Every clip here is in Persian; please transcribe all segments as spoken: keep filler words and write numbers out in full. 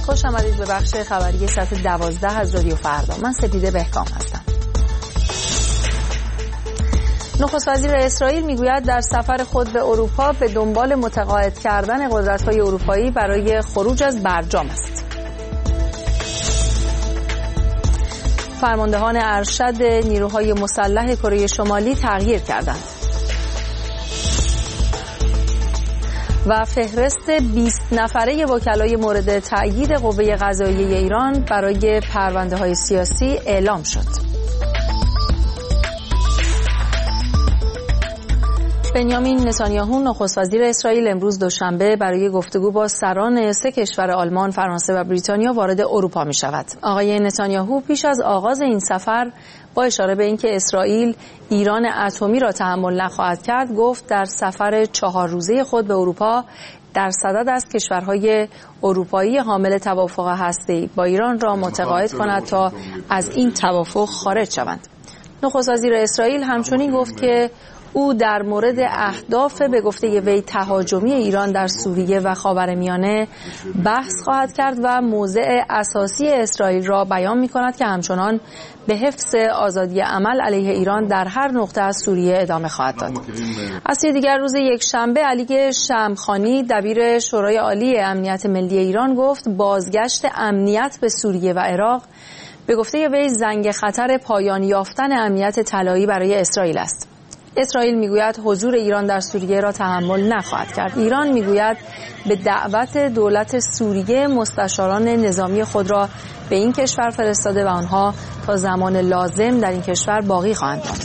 خوش آمدید به بخش خبری ساعت دوازده از رادیو فردا. من سپیده بهکام هستم. نخست وزیر اسرائیل میگوید در سفر خود به اروپا به دنبال متقاعد کردن قدرت‌های اروپایی برای خروج از برجام است. فرماندهان ارشد نیروهای مسلح کره شمالی تغییر کردند. و فهرست بیست نفره وکلای مورد تأیید قوه قضاییه ایران برای پرونده‌های سیاسی اعلام شد. بنیامین نتانیاهو نخست وزیر اسرائیل امروز دوشنبه برای گفتگو با سران سه کشور آلمان، فرانسه و بریتانیا وارد اروپا می شود. آقای نتانیاهو پیش از آغاز این سفر با اشاره به اینکه اسرائیل ایران اتمی را تحمل نخواهد کرد، گفت در سفر چهار روزه خود به اروپا در صدد است کشورهای اروپایی حامل توافق هسته‌ای با ایران را متقاعد کند تا از این توافق خارج شوند. نخست وزیر اسرائیل همچنین گفت که او در مورد اهداف به گفته وی تهاجمی ایران در سوریه و خاورمیانه بحث خواهد کرد و موضع اساسی اسرائیل را بیان می کند که همچنان به حفظ آزادی عمل علیه ایران در هر نقطه از سوریه ادامه خواهد داد. از سوی دیگر روز یکشنبه علی شمخانی دبیر شورای عالی امنیت ملی ایران گفت بازگشت امنیت به سوریه و عراق به گفته وی زنگ خطر پایان یافتن امنیت طلایی برای اسرائیل است. اسرائیل میگوید حضور ایران در سوریه را تحمل نخواهد کرد. ایران میگوید به دعوت دولت سوریه مستشاران نظامی خود را به این کشور فرستاده و آنها تا زمان لازم در این کشور باقی خواهند ماند.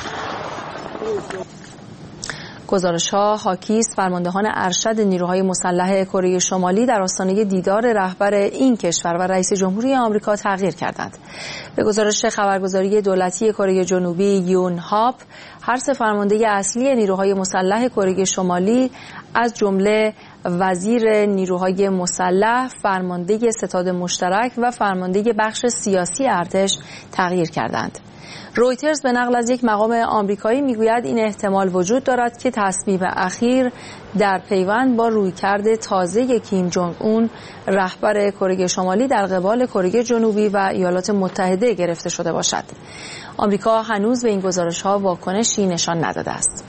گزارش‌ها حاکی است فرماندهان ارشد نیروهای مسلح کره شمالی در آستانه دیدار رهبر این کشور و رئیس جمهوری آمریکا تغییر کردند. به گزارش خبرگزاری دولتی کره جنوبی یون هاپ، هر سه فرمانده اصلی نیروهای مسلح کره شمالی از جمله وزیر نیروهای مسلح، فرمانده ستاد مشترک و فرمانده بخش سیاسی ارتش تغییر کردند. رویترز به نقل از یک مقام آمریکایی میگوید این احتمال وجود دارد که تصمیم اخیر در پیوند با رویکرد تازه کیم جونگ اون رهبر کره شمالی در قبال کره جنوبی و ایالات متحده گرفته شده باشد. آمریکا هنوز به این گزارش‌ها واکنشی نشان نداده است.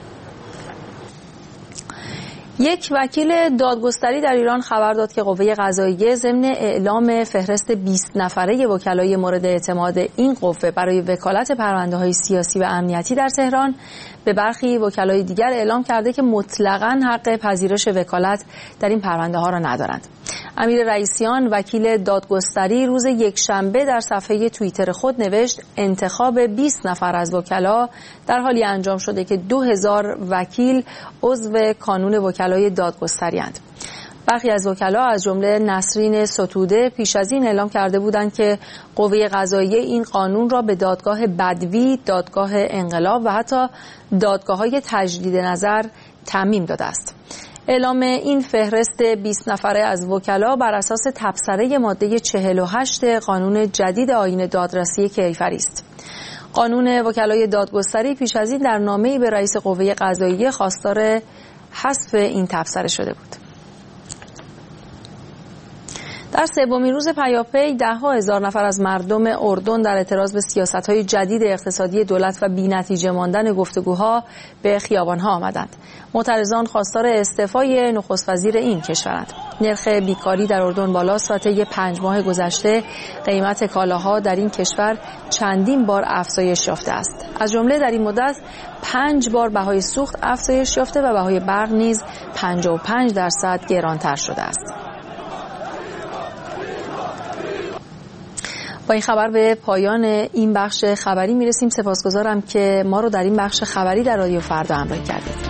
یک وکیل دادگستری در ایران خبر داد که قوه قضاییه ضمن اعلام فهرست بیست نفره وکلای مورد اعتماد این قوه برای وکالت پرونده‌های سیاسی و امنیتی در تهران به برخی وکلای دیگر اعلام کرده که مطلقاً حق پذیرش وکالت در این پرونده‌ها را ندارند. امیر رئیسیان وکیل دادگستری روز یکشنبه در صفحه توییتر خود نوشت انتخاب بیست نفر از وکلا در حالی انجام شده که دو هزار وکیل عضو کانون وکلای دادگستری اند. برخی از وکلا از جمله نسرین ستوده پیش از این اعلام کرده بودند که قوه قضاییه این قانون را به دادگاه بدوی، دادگاه انقلاب و حتی دادگاه‌های تجدید نظر تعمیم داده است. اعلام این فهرست بیست نفره از وکلا بر اساس تبصره ماده چهل و هشت قانون جدید آیین دادرسی کیفری است. قانون وکلای دادگستری پیش از این در نامه‌ای به رئیس قوه قضاییه خواستار حذف این تبصره شده بود. در سومین روز پیاپی ده‌ها هزار نفر از مردم اردن در اعتراض به سیاست‌های جدید اقتصادی دولت و بی‌نتیجه ماندن گفتگوها به خیابان‌ها آمدند. معترضان خواستار استعفای نخست وزیر این کشورند. نرخ بیکاری در اردن بالاست و طی پنج ماه گذشته قیمت کالاها در این کشور چندین بار افزایش یافته است. از جمله در این مدت پنج بار بهای سوخت افزایش یافته و بهای برق نیز پنجاه و پنج درصد گرانتر شده است. با این خبر به پایان این بخش خبری میرسیم. سپاسگزارم که ما رو در این بخش خبری در رادیو فردا همراهی کردید.